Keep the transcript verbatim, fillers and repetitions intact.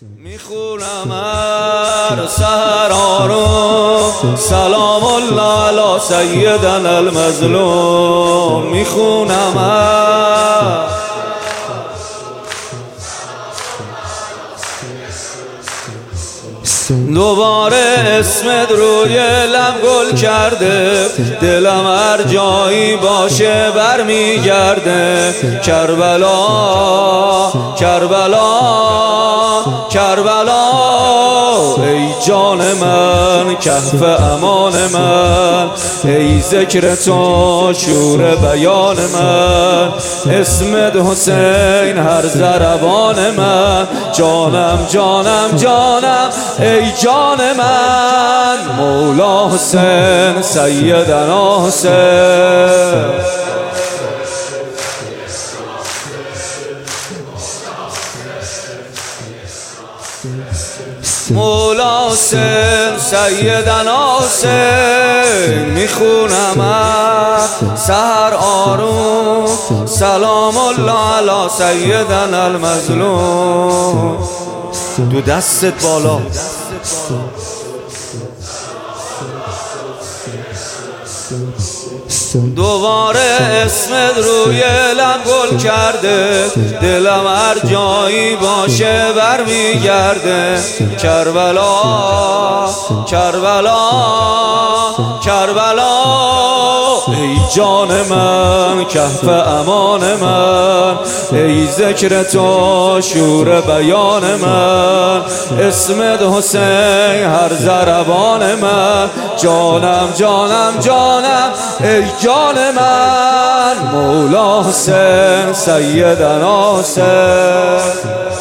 میخونم هر سحر آروم سلام الله علی سیدنا المظلوم. میخونم هر دوباره اسمت روی لب گل کرده، دلم هر جایی باشه برمیگرده. کربلا کربلا کربلا ای جان من، کهف امان من، ای ذکر تو شور بیان من. اسمت حسین هر ضربان من، جانم جانم جانم ای جان من. مولا حسین سیدنا حسین. مولا حسین سیدنا حسین. میخونم سحر آروم سلام الله علی سیدنا المظلوم. دو دستت بالا، دوباره اسمت روی لب گل کرده، دلم هر جایی باشه برمیگرده. کربلا کربلا کربلا ای جان من، کهف امان من، ای ذکر تو شور بیان من. اسمت حسین هر ضربان من، جانم جانم جانم ای جان من. مولا حسین سیدنا حسین.